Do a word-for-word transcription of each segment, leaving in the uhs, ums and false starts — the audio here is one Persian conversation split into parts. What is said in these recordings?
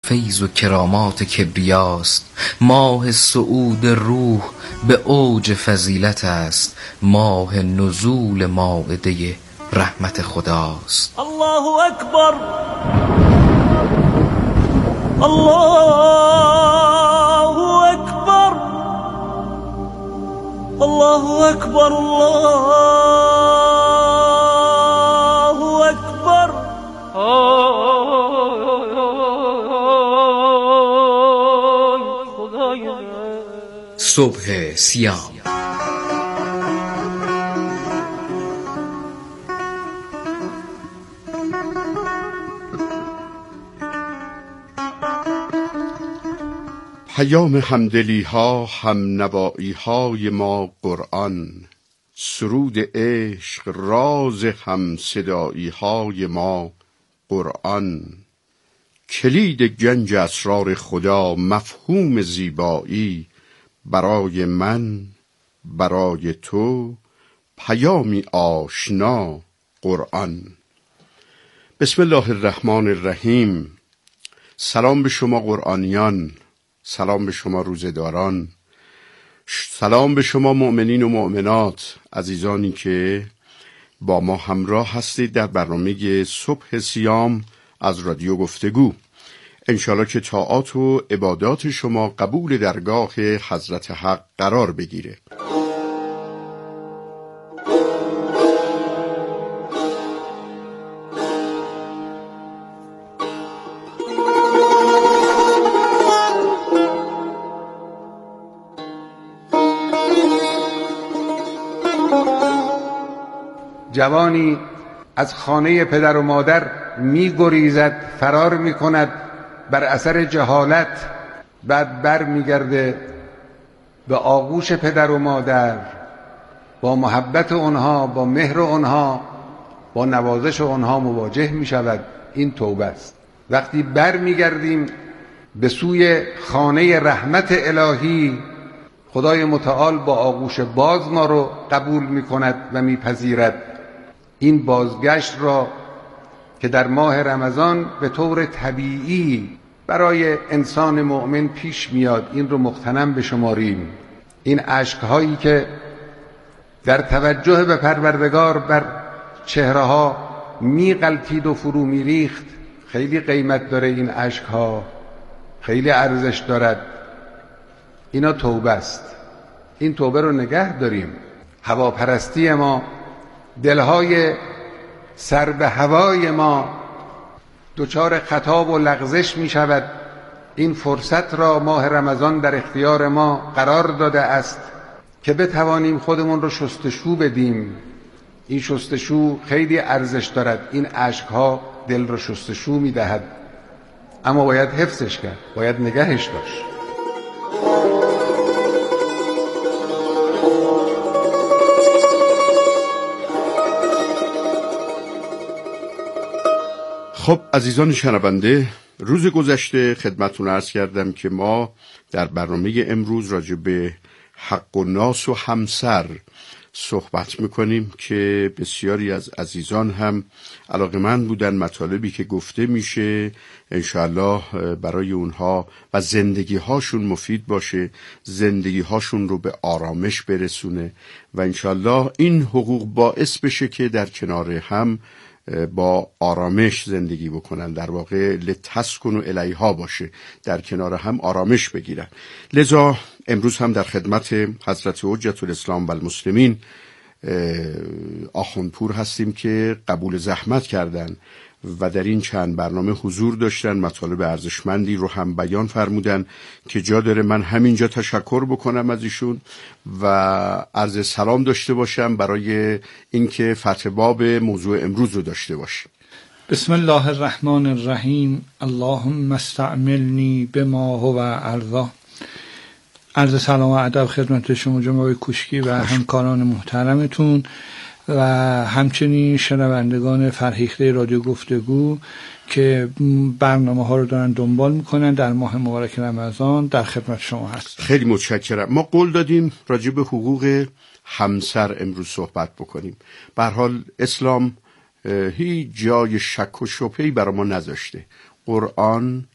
فیض و کرامات کبریاست. ماه صعود روح به اوج فضیلت است. ماه نزول مائده رحمت خداست. الله اکبر، الله اکبر، الله اکبر، الله اکبر. صبح سیام. پیام همدلی ها، هم نوایی های ما قرآن. سرود عشق، راز هم صدایی های ما قرآن. کلید گنج اسرار خدا، مفهوم زیبایی، برای من برای تو پیامی آشنا قرآن. بسم الله الرحمن الرحیم. سلام به شما قرآنیان، سلام به شما روزه‌داران، سلام به شما مؤمنین و مؤمنات، عزیزانی که با ما همراه هستید در برنامه صبح سیام از رادیو گفتگو. انشالله که طاعات و عبادات شما قبول درگاه حضرت حق قرار بگیره. جوانی از خانه پدر و مادر می گریزد، فرار می کند بر اثر جهالت. بعد بر می گرده به آغوش پدر و مادر، با محبت اونها، با مهر اونها، با نوازش اونها مواجه می شود. این توبه است. وقتی بر می گردیم به سوی خانه رحمت الهی، خدای متعال با آغوش باز ما رو قبول می کند و می پذیرد. این بازگشت را که در ماه رمضان به طور طبیعی برای انسان مؤمن پیش میاد، این رو مغتنم بشماریم. این اشک‌هایی که در توجه به پروردگار بر چهره‌ها می‌غلتید و فرو می‌ریخت، خیلی قیمت داره. این اشک‌ها خیلی ارزش دارد. اینا توبه است. این توبه رو نگه داریم. هواپرستی ما، دلهای سر به هوای ما دچار خطا و لغزش می شود. این فرصت را ماه رمضان در اختیار ما قرار داده است که بتوانیم خودمون رو شستشو بدیم. این شستشو خیلی ارزش دارد. این اشکها دل رو شستشو می دهد، اما باید حفظش کرد، باید نگهش داشت. خب عزیزان شنونده، روز گذشته خدمتتون عرض کردم که ما در برنامه امروز راجع به حق و ناس و همسر صحبت میکنیم که بسیاری از عزیزان هم علاقه‌مند بودن مطالبی که گفته میشه انشاءالله برای اونها و زندگی هاشون مفید باشه، زندگی هاشون رو به آرامش برسونه و انشاءالله این حقوق باعث بشه که در کنار هم با آرامش زندگی بکنن. در واقع لتسکنوا الیها باشه، در کنار هم آرامش بگیرن. لذا امروز هم در خدمت حضرت حجت الاسلام و المسلمین آخوندپور هستیم که قبول زحمت کردن و در این چند برنامه حضور داشتن، مطالب ارزشمندی رو هم بیان فرمودن که جا داره من همینجا تشکر بکنم از ایشون و عرض سلام داشته باشم برای اینکه فتح باب موضوع امروز رو داشته باشیم. بسم الله الرحمن الرحیم. اللهم استعملنی بما هو ارضا. عرض سلام و ادب خدمت شما جناب کوشکی و همکاران محترمتون و همچنین شنوندگان فرهیخته رادیو گفتگو که برنامه ها رو دارن دنبال میکنن در ماه مبارک رمضان. در خدمت شما هست. خیلی متشکرم. ما قول دادیم راجع به حقوق همسر امروز صحبت بکنیم. به هر حال اسلام هیچ جای شک و شبهه‌ای برای ما نذاشته. قرآن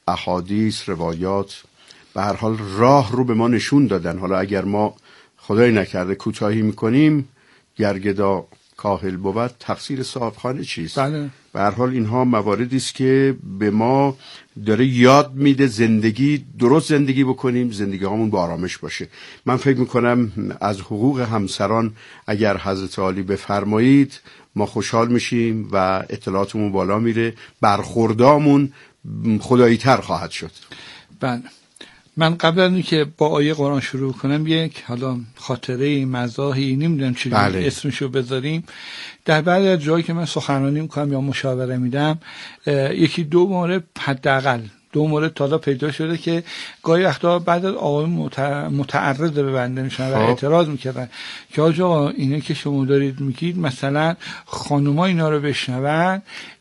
احادیث، روایات به هر حال راه رو به ما نشون دادن. حالا اگر ما خدای نکرده کوتاهی میکنیم، گرگدا کاهل بود، تقصیر صاحبخانه چیست؟ بله. به هر حال اینها مواردی است که به ما داره یاد میده زندگی درست زندگی بکنیم، زندگی هامون با آرامش باشه. من فکر میکنم از حقوق همسران اگر حضرت عالی بفرمایید ما خوشحال میشیم و اطلاعاتمون بالا میره، برخوردامون خدایی تر خواهد شد. بله. من قبل از اینکه با آیه قرآن شروع کنم یک حالا خاطره مزاحی نمیدونم چی بله. اسمشو بذاریم، در بعضی از جایی که من سخنرانی میکنم یا مشاوره میدم یکی دو مورد حداقل دو مورد تالا پیدا شده که گاهی وقتا بعد از آقای متعرض به بنده میشن و اعتراض میکردن که آقا اینه که شما دارید میگید مثلا خانوما اینا رو بشنون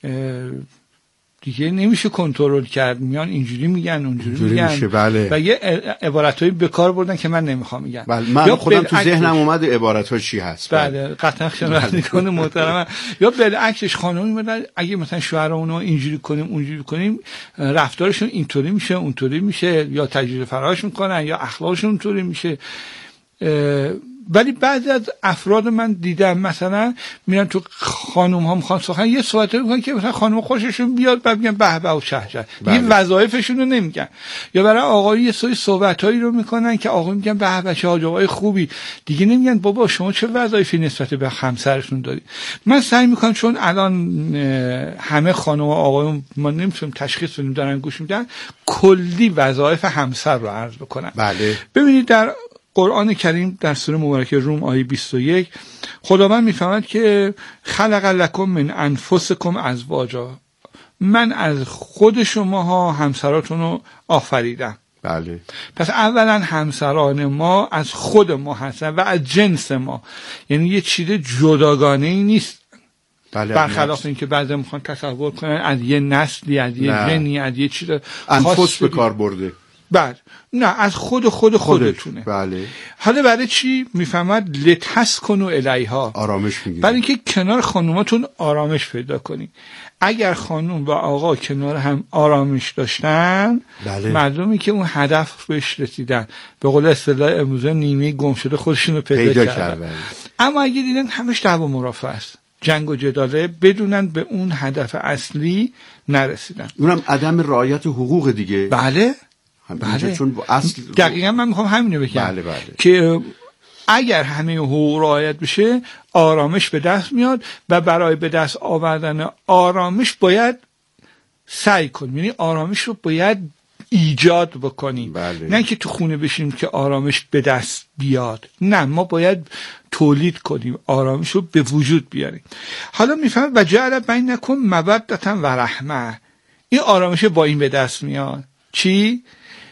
دیگه نمیشه کنترل کرد، میان اینجوری میگن اونجوری میگن میشه. بله. و یه عبارتایی به کار بردن که من نمیخوام میگم. بله. من خودم تو ذهنم اومد عبارت‌ها چی هست. بله قطعا شنوندگان محترم. یا بالعکسش خانم میمدن اگه مثلا شوهرمون رو اینجوری کنیم اونجوری کنیم رفتارشون اینطوری میشه اونطوری میشه، یا تجدید فراش میکنن یا اخلاقشون اونطوری میشه. ولی بعضی از افراد من دیدم مثلا میرن تو خانم ها میخوان سخن یه صحبت میکنن که مثلا خانم خوششون بیاد بعد میگن به به و شه شه، این وظایفشون رو نمیگن. یا برای آقای یه سری صحبتایی رو میکنن که آقا میگن به به چه آقای خوبی، دیگه نمیگن بابا شما چه وظایفی نسبت به همسرشون دارید. من سعی میکنم چون الان همه خانم و آقایون ما نمیتونیم تشخیص بدیم دارن گوش میدن، کلی وظایف همسر رو عرض بکنم. بله. ببینید در قرآن کریم در سوره مبارکه روم آیه بیست و یک خداوند میفرماید که خلق لکم من انفسکم ازواجا، من از خود شماها همسراتون رو آفریدم. بله. پس اولا همسران ما از خود ما هستن و از جنس ما، یعنی یه چیز جداگانه ای نیست. بله. برخلاف این که بعضی میخوان تصور کنن از یه نسلی از یه جنی از یه چیز انفس به کار برده. بله نه، از خود خود خودتونه. بله. حالا برای چی میفهمد لتسکنوا الیها، آرامش میگیره، برای اینکه کنار خانوماتون آرامش پیدا کنین. اگر خانوم و آقا کنار هم آرامش داشتن، بله. معلومه که اون هدف بهش رسیدن، به قول اصطلاح امروزه نیمه گم شده خودشونو پیدا, پیدا کردن. کردن. اما اگه دیدن همش دعوا مرافعه است، جنگ و جداله، بدونن به اون هدف اصلی نرسیدن، اونم عدم رعایت حقوق دیگه. بله بله. چون اصل دقیقا من میخوام همینو بگم. بله بله. که اگر همه حقوق رعایت بشه آرامش به دست میاد و برای به دست آوردن آرامش باید سعی کنیم، یعنی آرامش رو باید ایجاد بکنیم. بله. نه که تو خونه بشیم که آرامش به دست بیاد، نه، ما باید تولید کنیم، آرامش رو به وجود بیاریم. حالا میفهمم و جعل بینکم مودة و رحمه، این آرامش با این به دست میاد. چی؟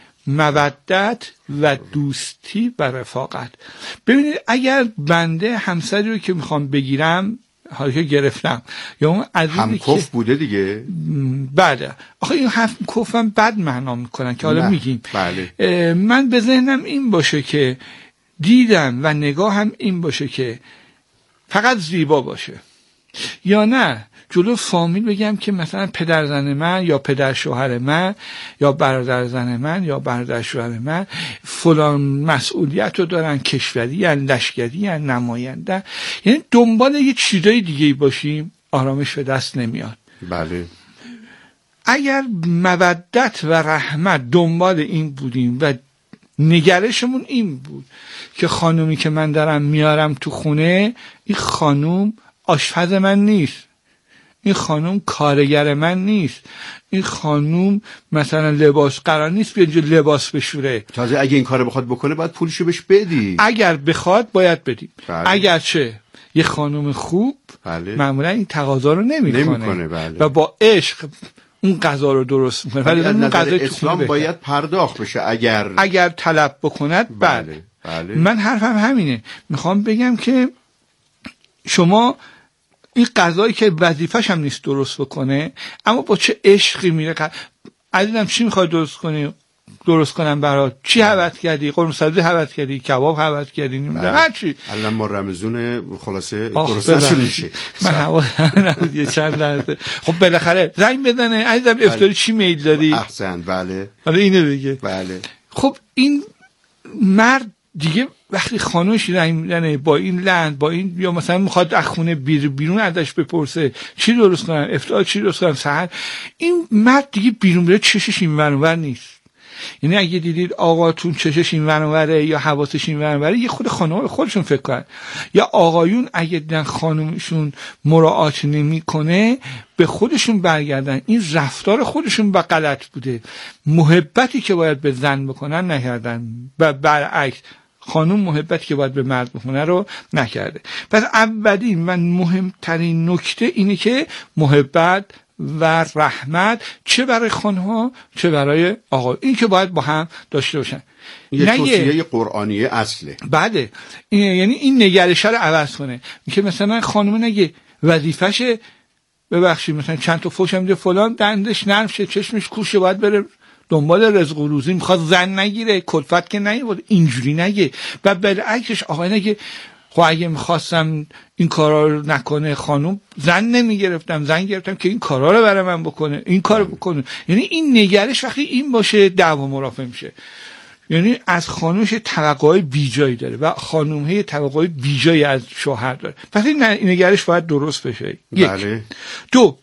مودت و دوستی و رفاقت. ببینید اگر بنده همسری رو که میخوام بگیرم، حالا که گرفتم، یا اون هم کف بوده دیگه، بله آخه این هم کفم بد معنا میکنن که حالا میگیم. بله. من به ذهنم این باشه که دیدم و نگاه هم این باشه که فقط زیبا باشه، یا نه جلو فامیل بگم که مثلا پدر زن من یا پدر شوهر من یا برادر زن من یا برادر شوهر من فلان مسئولیت رو دارن، کشوری یا لشکری یا نماینده، یعنی دنبال یه چیزای دیگه باشیم، آرامش به دست نمیاد. بله. اگر مودت و رحمت دنبال این بودیم و نگرشمون این بود که خانومی که من دارم میارم تو خونه، این خانوم آشپز من نیست، این خانوم کارگر من نیست، این خانوم مثلا لباس قرار نیست بیاد لباس بشوره، تازه اگه این کارو بخواد بکنه باید پولشو بهش بدی، اگر بخواد باید بدیم. بله. اگر چه یه خانوم خوب بله. معمولا این تقاضا رو نمیکنه نمیکنه. بله. و با عشق اون غذا رو درست میکنه، ولی از اون نظر غذا اسلام باید پرداخت بشه اگر اگر طلب بکند. بله. بله. من حرفم همینه، میخوام بگم که شما این غذایی که وظیفه‌ش هم نیست درست بکنه، اما با چه عشقی میره. عزیزم چی میخوای درست کنی؟ درست کنم برات؟ چی حوض کردی؟ قرمه سبزی حوض کردی؟ کباب حوض کردی؟ نمیدونم هر چی. الان ما رمضون خلاصه درست نشون. من حواسم نبود یه چند لحظه. خب بالاخره زنگ بزنه عزیزم افطاری چی میل داری؟ احسن. بله. حالا اینو بگه. بله. خب این مرد دیگه وقتی خانوش رنگ میزنه با این لند با این، یا مثلا میخواد از خونه بیر بیرون ازش بپرسه چی درست کنم افطار، چی درست کنم سحر، این مرد دیگه بیرون بره چشش این ور اونور نیست. یعنی اگه دیدید آقاتون چشش این ور اونوره یا حواسش این ور اونوره، یه خود خانم خودشون فکر کنن. یا آقایون اگه دیدن خانمشون مراعات نمیکنه به خودشون برگردن، این رفتار خودشون با غلط بوده، محبتی که باید به زن بکنن نکردن و برعکس خانم محبتی که باید به مرد بکنه رو نکرده. پس اولین و مهمترین نکته اینه که محبت و رحمت چه برای خانم‌ها چه برای آقا، این که باید با هم داشته باشن. یه توصیه قرآنی اصله. بله این یعنی این نگرش رو عوض کنه، که مثلا خانم نگه وظیفشه ببخشید مثلا چند تا فوش هم ده فلان دندش نرم شه چشمش کوشه باید بره دنبال رزق و روزی، میخواد زن نگیره کلفت که نگیره، اینجوری نگه. و بالعکسش آقای نگه خب اگه میخواستم این کارا رو نکنه خانم زن نمیگرفتم، زن گرفتم که این کارا رو برای من بکنه، این کارو بکنه. یعنی این نگرش وقتی این باشه دعوا مرافع میشه. یعنی از خانومش توقعای بیجایی داره و خانومه توقعای بیجایی از شوهر داره. پس این نگرش باید درست بشه. یک. بله. دو،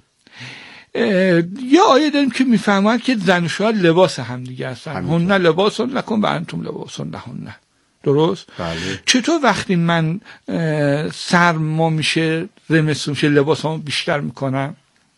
یه آیه داریم که میفهمد که زن و شوهر لباس هم دیگه هستن. هن لباس لکم و انتم لباس لهن. درست؟ بله. چطور وقتی من سرما میشه زمستون میشه لباسامو بیشتر میکنم،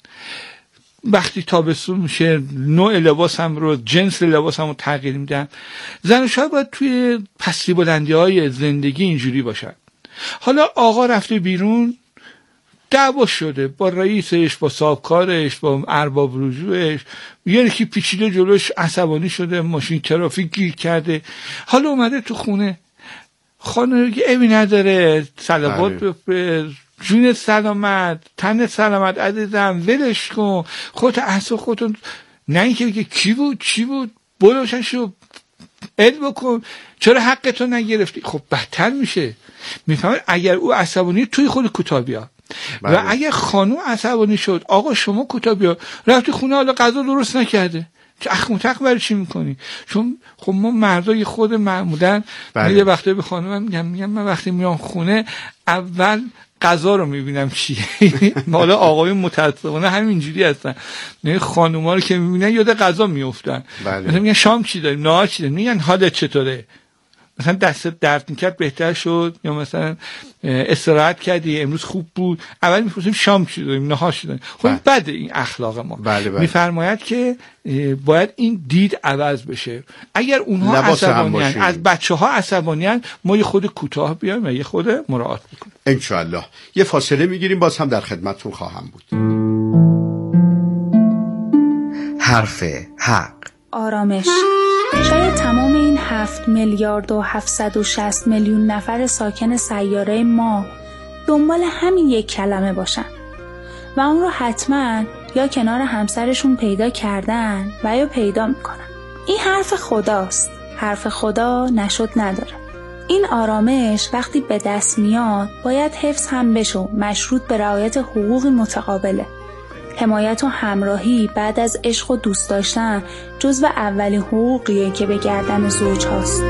وقتی تابستون میشه نوع لباسم رو جنس لباسم رو تغییر میدم. زن و شوهر باید توی پستی بلندی های زندگی اینجوری باشن. حالا آقا رفته بیرون دعوا شده با رئیسش، با صاحبکارش، با ارباب رجوعش، یعنی که پیچیده جلوش عصبانی شده، ماشین ترافیک گیر کرده. حالا اومده تو خونه، خانه که ایمی نداره، صلوات بفرست، جون سلامت، تن سلامت عزیزم، ولش کن، خودت احسا خودتون، نه اینکه بگه کی بود چی بود بلوشن شو اد بکن، چرا حقتو نگرفتی. خب بدتر میشه. میفهمید اگر او عصبانی توی خود کوتاه بیا. بله. و اگه خانم عصبانی شد آقا شما کوتاه بیا، رفتی خونه حالا غذا درست نکرده، چه اخ متق برای چی میکنی؟ چون خب ما مردای خود معمولا بله. یه وقتی به خانمم میگم میگم من وقتی میام خونه اول غذا رو میبینم چیه. حالا آقایون متأسفانه همینجوری هستن، نه خانوما رو که میبینن یاد غذا میافتن. بله. مثلا میگن شام چی داریم، نهار چی داریم، میگن حالت چطوره، مثلا دستت درد میکرد بهتر شد، یا مثلا استراحت کردی امروز خوب بود. اول میپرسیم شام چی داریم، نهار چی داریم. خب بده این اخلاق ما. بله بله. میفرماید که باید این دید عوض بشه. اگر اونها عصبانیان، از بچه ها عصبانیان، ما یه خود کوتاه بیایم و یه خود مراعات بکنیم انشاءالله. یه فاصله میگیریم، باز هم در خدمتتون خواهم بود. حرف حق. آرامش. شاید تمام این هفت میلیارد و هفتصد و شصت میلیون نفر ساکن سیاره ما دنبال همین یک کلمه باشن و اون رو حتما یا کنار همسرشون پیدا کردن و یا پیدا میکنن. این حرف خداست. حرف خدا نشد نداره. این آرامش وقتی به دست میاد باید حفظ هم بشه، مشروط به رعایت حقوق متقابله. حمایت و همراهی بعد از عشق و دوست داشتن جزو اولین حقوقیه که به گردن زوج هاست.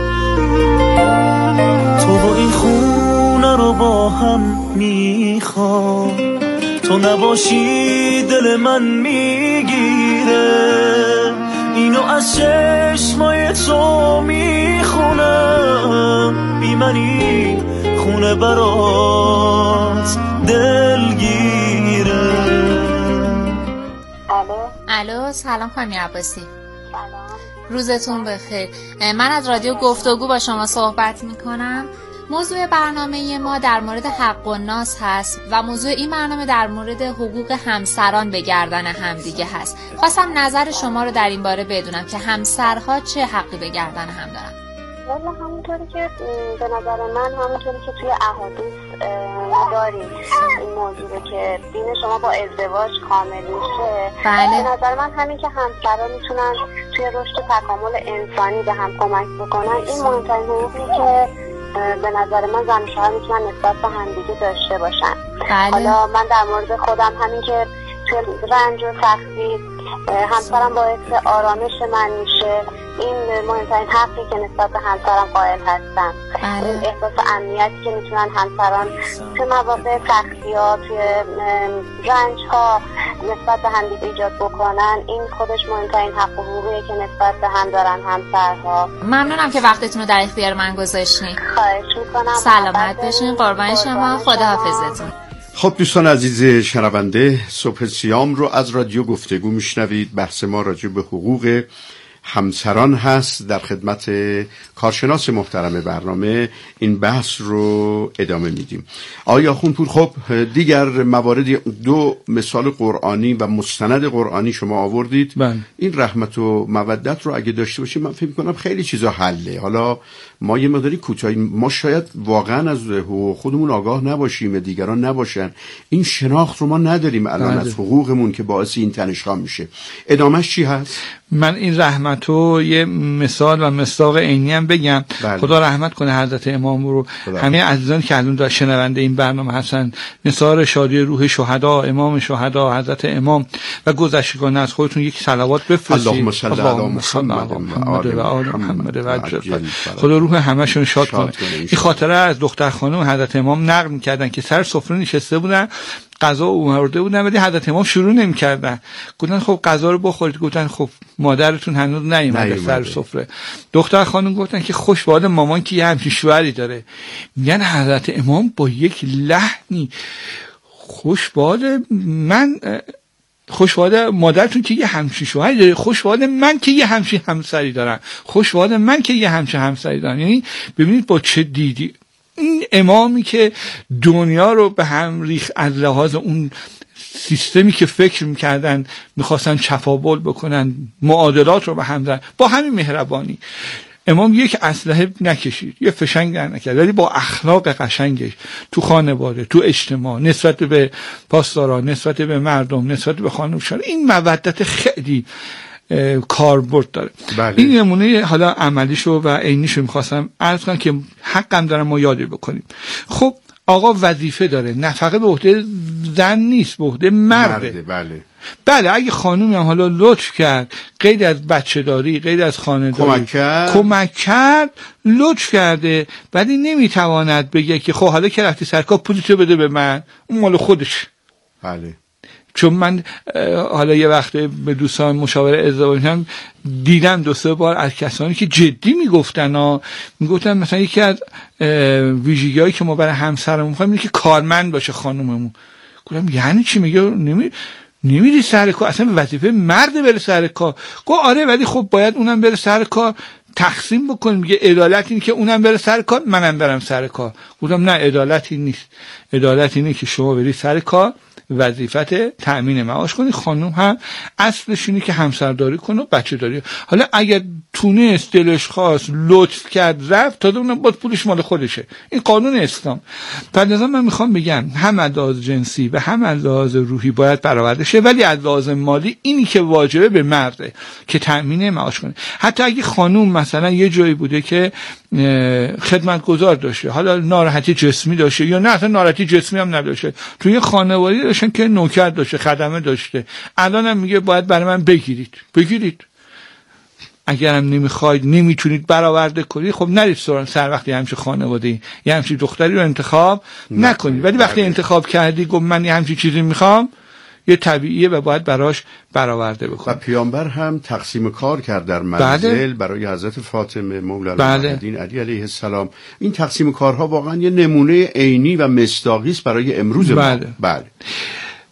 تو با این خونه رو با هم میخوام، تو نباشی دل من میگیره، اینو از چشمای تو میخونم، بی منی خونه برات دلگیره. الو سلام خانم عباسی. سلام. روزتون بخیر. من از رادیو گفتگو با شما صحبت میکنم. موضوع برنامه ما در مورد حق و ناس هست و موضوع این برنامه در مورد حقوق همسران به گردن همدیگه هست. خواستم نظر شما رو در این باره بدونم که همسرها چه حقی به گردن هم دارن. والا همونطوری که به نظر من همونطوری که توی احادیث شما دارین این موضوع که دین شما با ازدواج کامل میشه. بله. به نظر من همین که همسرا میتونن توی رشد تکامل انسانی به هم کمک بکنن، این مهمترین حقوقی که به نظر من زن و شوهر میتونن نسبت به همدیگه داشته باشن. بله. حالا من در مورد خودم همین که توی رنج و سختی همسرم باعث آرامش من میشه، این مهمترین حقی که نسبت به همسرم قائل هستم. بله. این احساس امنیتی که میتونن همسران توی مواقع سختی ها، توی رنج ها نسبت به همدیگه ایجاد بکنن، این خودش مهمترین حق و حقوقیه که نسبت به هم دارن همسرها. ممنونم که وقتتون رو در اختیار من گذاشتین. خواهش میکنم. سلامت باشین. قربان شما. خداحافظتون. خب دوستان عزیز شنونده، صبح سیام رو از رادیو گفتگو میشنوید. بحث ما راجع به حقوق همسران هست. در خدمت کارشناس محترم برنامه این بحث رو ادامه میدیم. آیا خونپور، خب دیگر موارد دو مثال قرآنی و مستند قرآنی شما آوردید. بله. این رحمت و مودت رو اگه داشته باشیم من فکر می‌کنم خیلی چیزا حله. حالا ما یه مقداری کوتاهی، ما شاید واقعا از حقوق خودمون آگاه نباشیم، دیگران نباشن. این شناخت رو ما نداریم الان بله. از حقوقمون که باعث این تنش‌ها میشه. ادامهش چی هست؟ من این رحمتو یه مثال و مصداق عینی هم بگم. بله. خدا رحمت کنه حضرت امام رو. خدا. همه عزیزان که الان شنونده این برنامه هستن، نثار شادی روح شهدا، امام شهدا حضرت امام و گذشتگان از خودتون یک صلوات بفرستید. اللهم صل علی محمد و آل محمد و عجل. خدا روح همشون شاد کنه. این خاطره از دختر خانم حضرت امام نقل می‌کردن که سر سفره نشسته بودن، غذا آورده بودن ولی حضرت امام شروع نمی‌کردن. گفتن خب غذا رو بخورید. گفتن خب مادرتون هنوز نیومده سر سفره. دختر خانم گفتن که خوش به حال مامان که یه همچین شوهری داره. میگن حضرت امام با یک لحنی، خوش به حال من، خوش به حال مادرتون که یه همچین شوهری داره، خوش به حال من که یه همچین همسری دارم، خوش به حال من که یه همچین همسری دارم. یعنی ببینید با چه دیدی این امامی که دنیا رو به هم ریخت از لحاظ اون سیستمی که فکر میکردن میخواستن چفابل بکنن، معادلات رو به هم زدن، با همین مهربانی امام یک اسلحه نکشید، یه فشنگ در نکرد، ولی با اخلاق قشنگش تو خانواده، تو اجتماع، نسبت به پاسداران، نسبت به مردم، نسبت به خانواده‌شان، این مودت خیلی کاربرد داره. بله. این نمونه حالا عملیشو و عینیشو میخواستم عرض کنم که حقم دارم ما یاد بکنیم. خب آقا وظیفه داره، نفقه به عهده زن نیست، به عهده مرده. مرده. بله. بله اگه خانومی هم حالا لطف کرد، غیر از بچه داری، غیر از خانه داری کمک کرد کمک کرد لطف کرده، ولی نمیتواند بگه که خب حالا که رفتی سرکار پولتو بده به من، اون مال خودش. بله. چون من حالا یه وقت به دوستان مشاوره ازدواج هم دیدم دو سه بار از کسانی که جدی میگفتن ها، میگفتن مثلا یکی از ویژگی‌هایی که ما برای همسرمون می‌خوایم اینه که کارمند باشه خانوممون. گفتم یعنی چی؟ میگه نمی نمیری سر کار، اصلا وظیفه مرد بره سر کار. گفت آره ولی خب باید اونم بره سر کار، تقسیم بکنیم. میگه عدالت اینه که اونم بره سر کار منم برم سر کار. گفتم نه، عدالتی نیست. عدالت اینه که شما بری سر کار، وظیفت تأمین معاش کنی، خانم هم اصلش اینه که همسرداری کنه و بچه داری. حالا اگر تونست دلش خواست لطف کرد رفت، تا اونم باز پولش مال خودشه. این قانون اسلام. بعد از من میخوام بگم هم از لحاظ جنسی و هم از لحاظ روحی باید برآورده شه، ولی از لحاظ مالی اینی که واجبه به مرده که تأمین معاش کنه. حتی اگه خانم مثلا یه جایی بوده که خدمتگزار داشته، حالا ناراحتی جسمی داشته یا نه اصلا ناراحتی جسمی هم نداشته، توی خانواده داشتن که نوکر داشته، خدمه داشته، الان هم میگه باید برای من بگیرید بگیرید اگرم نمیخواید نمیتونید برآورده کنید، خب نرید سر وقتی همچین خانواده‌ای یه همچین دختری رو انتخاب نکنید. ولی وقتی انتخاب کردی گفت من یه همچین چیزی میخوام، یه طبیعیه و باید براش برآورده بکنید. و پیامبر هم تقسیم کار کرد در منزل. بله. برای حضرت فاطمه مولا المهدیین علی علیه السلام. این تقسیم کارها واقعا یه نمونه عینی و مصداقی است برای امروز. بله. ما. بله.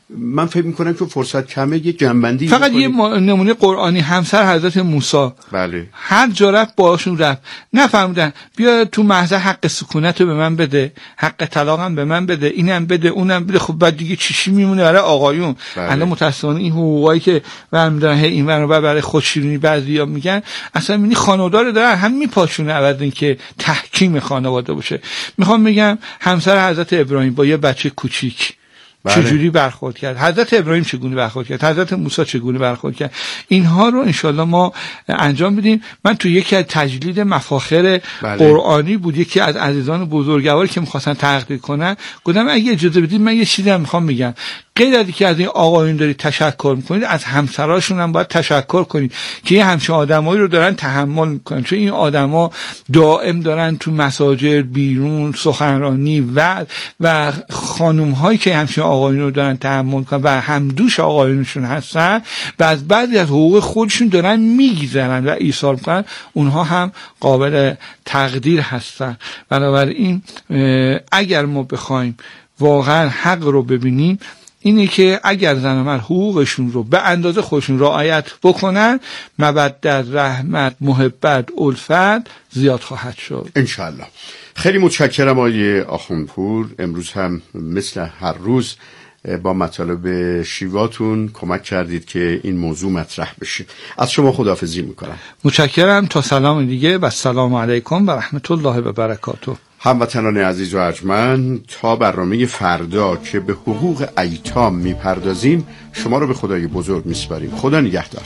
من فکر میکنم که فرصت کمه، یه جنبندی فقط یه نمونه قرآنی. همسر حضرت موسی بله هر جا رفت باشون رفت، نفهمیدن بیا تو محضر حق سکونت رو به من بده، حق طلاقم به من بده، اینم بده اونم بده. خب بعد دیگه چیشی میمونه برای آقایون؟ بله. الان متأسفانه این حقوقایی که برمی‌دارن هی این ور اون برای خودشیرینی بعضیا میگن، اصلا میبینی خانواده رو دارن هم میپاشونه عوض این که تحکیم خانواده باشه. میخوام بگم همسر حضرت ابراهیم با یه بچه کوچیک بله. چجوری برخورد کرد، حضرت ابراهیم چگونه برخورد کرد، حضرت موسی چگونه برخورد کرد، اینها رو انشالله ما انجام بدیم. من تو یکی از تجلیل مفاخر بله. قرآنی بود، یکی از عزیزان بزرگواری که میخواستن تحقیق کنن، گفتم اگه اجازه بدید من یه چیزی هم میخوام بگم. غیر از اینکه از این آقایون دارید تشکر میکنید، از همسراشون هم باید تشکر کنید که یه همچین آدمایی رو دارن تحمل میکنن، چون این آدما دائم دارن تو مساجد بیرون سخنرانی و و خانم هایی که همچین آقایون رو دارن تحمل میکنن و همدوش آقایونشون هستن و از بعضی از حقوق خودشون دارن میگذرن و ایثار میکنن، اونها هم قابل تقدیر هستن. بنابراین اگر ما بخوایم واقعا حق رو ببینیم، اینه که اگر زن و مرد حقوقشون رو به اندازه خودشون رعایت بکنن، مودت، رحمت، محبت، الفت زیاد خواهد شد انشالله. خیلی متشکرم آقای آخوندپور. امروز هم مثل هر روز با مطالب شیواتون کمک کردید که این موضوع مطرح بشه. از شما خداحافظی میکنم. متشکرم. تا سلام دیگه و السلام علیکم و رحمت الله و برکاته. هموطنان عزیز و ارجمند، تا برنامه فردا که به حقوق ایتام میپردازیم شما رو به خدای بزرگ میسپاریم. خدا نگهدار.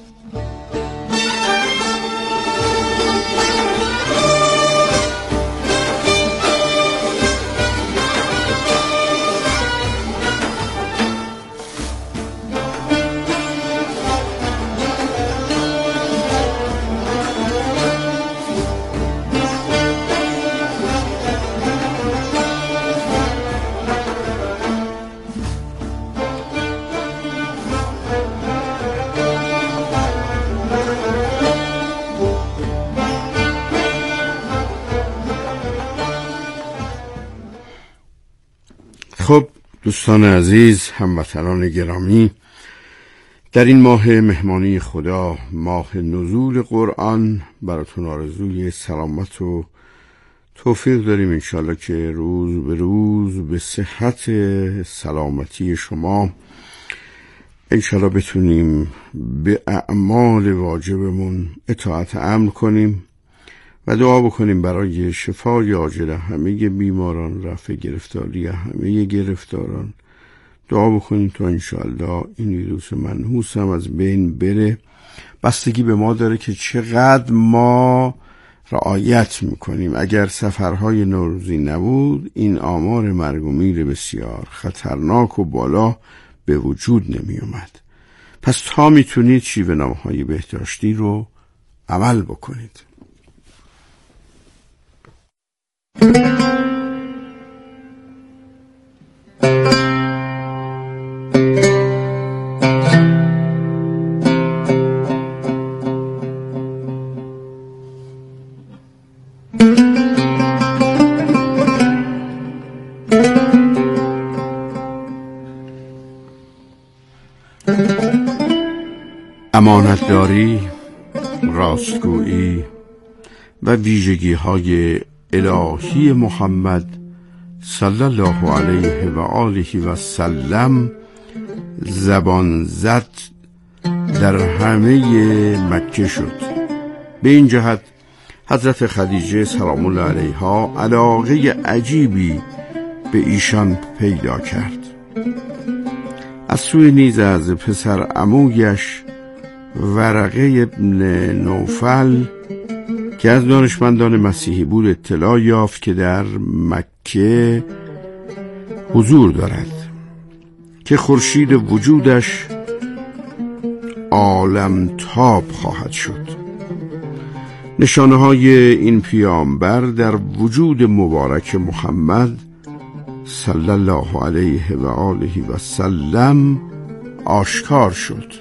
خب دوستان عزیز، هموطنان گرامی، در این ماه مهمانی خدا، ماه نزول قرآن، براتون آرزوی سلامت و توفیق داریم انشالله که روز به روز به صحت سلامتی شما انشالله بتونیم به اعمال واجبمون اطاعت امر کنیم و دعا بکنیم برای شفای عاجل همه بیماران، رفع گرفتاری همه گرفتاران. دعا بکنیم تا انشاءالله این ویروس منحوس هم از بین بره. بستگی به ما داره که چقدر ما رعایت میکنیم. اگر سفرهای نوروزی نبود، این آمار مرگ و میر بسیار خطرناک و بالا به وجود نمی اومد. پس تا میتونید شیوه نامه‌های بهداشتی رو عمل بکنید. امانتداری، راستگویی و ویژگی های الهی محمد صلی الله علیه و آله و سلم زبان زد در همه مکه شد. به این جهت حضرت خدیجه سلام الله علیها علاقه عجیبی به ایشان پیدا کرد. از سوی نیز از پسر عمویش ورقه ابن نوفل که از دانشمندان مسیحی بود اطلاع یافت که در مکه حضور دارد، که خورشید وجودش عالم تاب خواهد شد. نشانه های این پیامبر در وجود مبارک محمد صلی الله علیه و آله و سلم آشکار شد.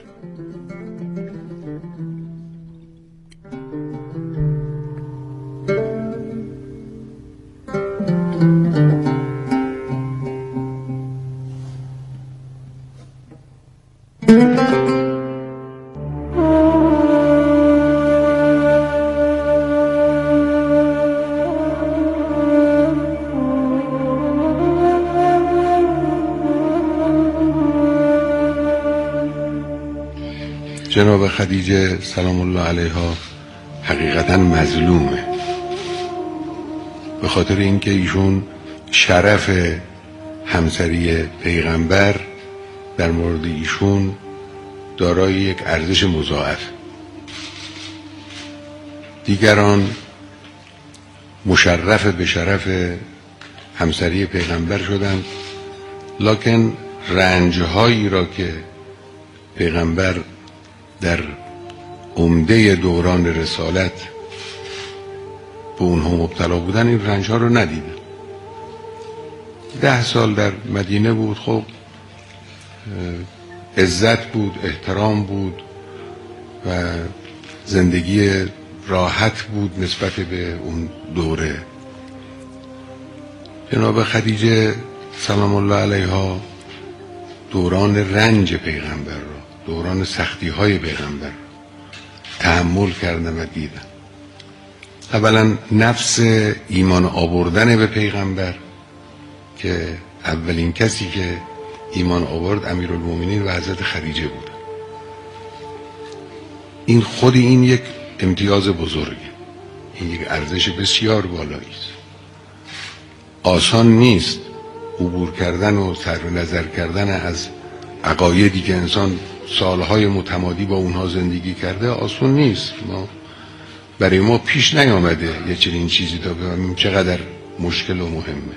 جناب خدیجه سلام الله علیها حقیقتا مظلومه، به خاطر اینکه ایشون شرف همسری پیغمبر در مورد ایشون دارای یک ارزش مضاعف. دیگران مشرف به شرف همسری پیغمبر شدند، لکن رنجهایی را که پیغمبر در عمده دوران رسالت به اونها مبتلا بودن، این رنجها رو ندیدن. ده سال در مدینه بود، خب عزت بود، احترام بود و زندگی راحت بود نسبت به اون دوره. جناب خدیجه سلام الله علیها دوران رنج پیغمبر را، دوران سختی های پیغمبر را تحمل کردن و دیدن. اولا نفس ایمان آوردن به پیغمبر که اولین کسی که ایمان آورد امیرالمومنین و حضرت خدیجه بود. این خود این یک امتیاز بزرگه، این یک ارزش بسیار بالایی است. آسان نیست عبور کردن و صرف نظر کردن از عقایدی که انسان سالهای متمادی با اونها زندگی کرده، آسان نیست. ما برای ما پیش نیامده یه چنین چیزی تا بفهمیم چقدر مشکل و مهمه.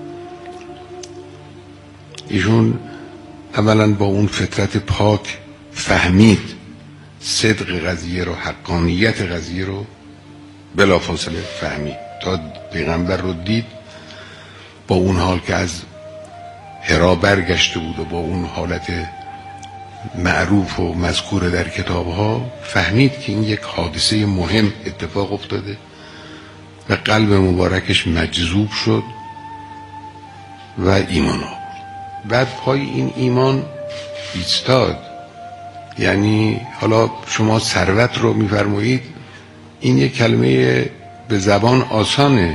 ایشون اولا با اون فطرت پاک فهمید صدق قضیه رو، حقانیت قضیه رو بلافاصله فهمید. تا پیغمبر رو دید با اون حال که از حرا برگشته بود و با اون حالت معروف و مذکور در کتابها، فهمید که این یک حادثه مهم اتفاق افتاده و قلب مبارکش مجذوب شد و ایمان آورد. بعد پای این ایمان ایستاد. یعنی حالا شما ثروت رو میفرمایید، این یک کلمه به زبان آسانه.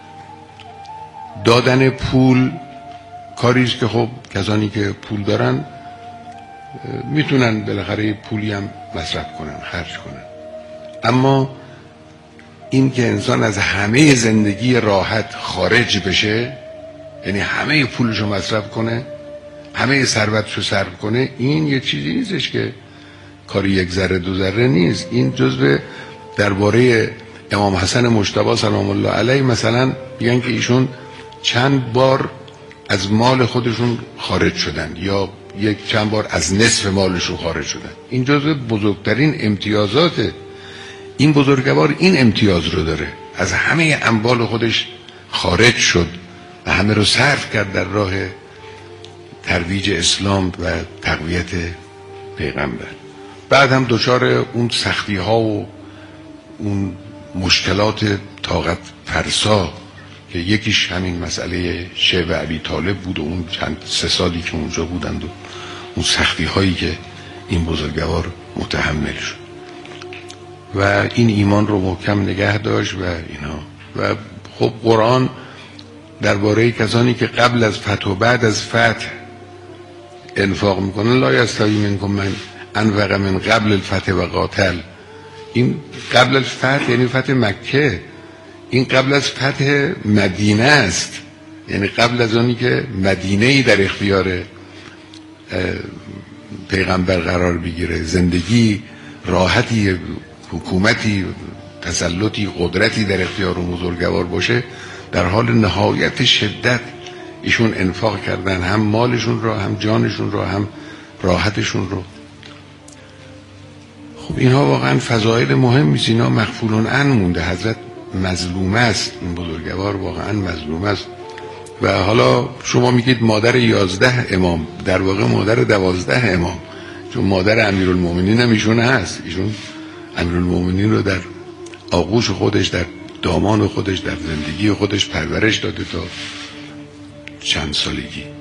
دادن پول کاریست که خب کسانی که پول دارن میتونن بالاخره پولی هم مصرف کنن، خرج کنن. اما این که انسان از همه زندگی راحت خارج بشه، یعنی همه پولشو مصرف کنه، همه ثروتشو صرف کنه، این یه چیزی نیستش که کاری یک ذره دو ذره نیست. این جزء درباره امام حسن مجتبی سلام الله علیه مثلا میگن که ایشون چند بار از مال خودشون خارج شدن یا یک چند بار از نصف مالشون خارج شدن. این جزء بزرگترین امتیازات این بزرگوار، این امتیاز رو داره، از همه اموال خودش خارج شد و همه رو صرف کرد در راه ترویج اسلام و تقویت پیغمبر. بعد هم دچار اون سختی ها و اون مشکلات طاقت فرسا که یکیش همین مسئله شیب ابی طالب بود و اون چند سه سالی که اونجا بودند و اون سختی هایی که این بزرگوار متحمل شد و این ایمان رو محکم نگه داشت و اینا. و خب قرآن درباره کسانی که قبل از فتح و بعد از فتح انفاق میکنن، لا یستوی منکم من انفق من قبل الفتح و قاتل. این قبل از فتح یعنی فتح مکه، این قبل از فتح مدینه است، یعنی قبل از آنی که مدینه‌ای در اختیار پیغمبر قرار بگیره، زندگی راحتی، حکومتی، تسلطی، قدرتی در اختیار و بزرگوار باشه، در حال نهایت شدت ایشون انفاق کردن، هم مالشون رو، هم جانشون رو، هم راحتشون رو. خب اینها واقعا فضایل مهمی است، اینا مغفولون عن مونده. حضرت مظلوم است، این بزرگوار واقعا مظلوم است. و حالا شما میگید مادر یازده امام، در واقع مادر دوازده امام، چون مادر امیرالمومنین هم ایشون هست. ایشون امیرالمومنین رو در آغوش خودش، در دامان خودش، در زندگی خودش پرورش داده تا چند سالگی.